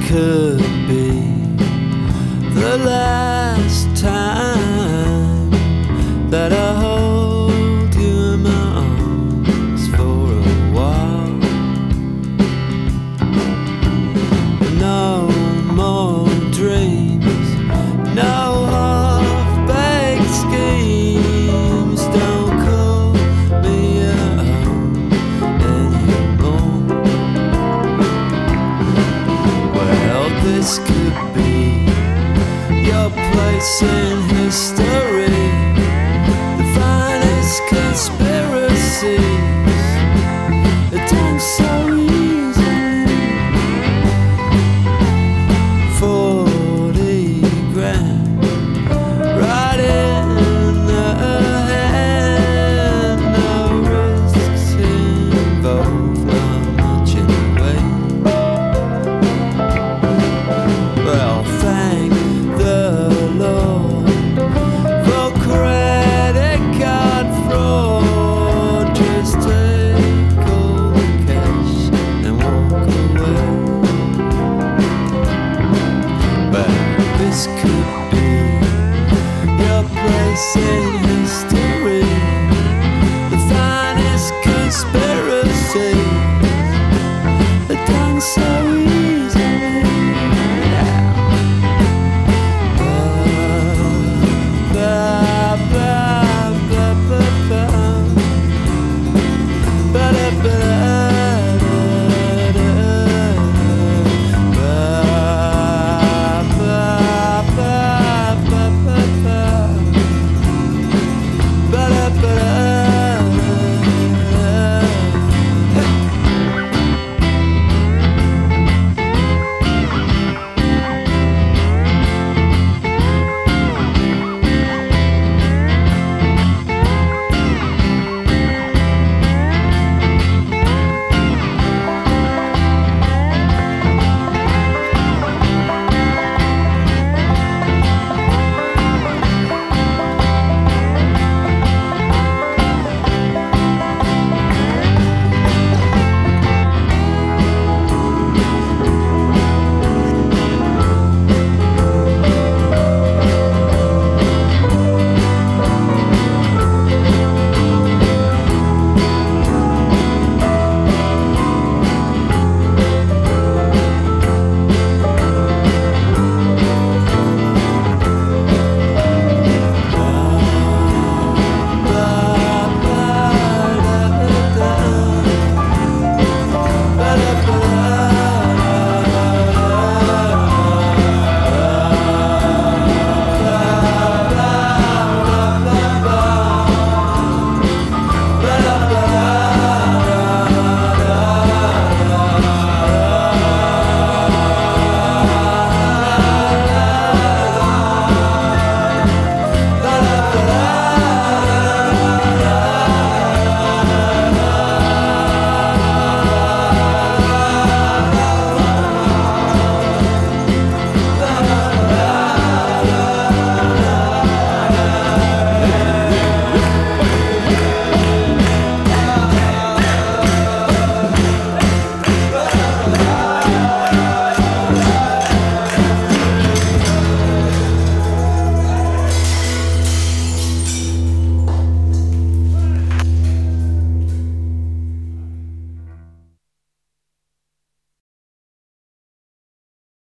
could be the last time that I hold you in my arms for a while. No more dreams, no half-baked schemes. Don't call me at home anymore. Well, this could be your place in history, the finest conspiracies are done so easily. 40 grand right in the hand, no risks involved, not much anyway. Well, thank the Lord for credit card fraud. Just take all the cash and walk away. But this could be your place in history, the finest conspiracy are done so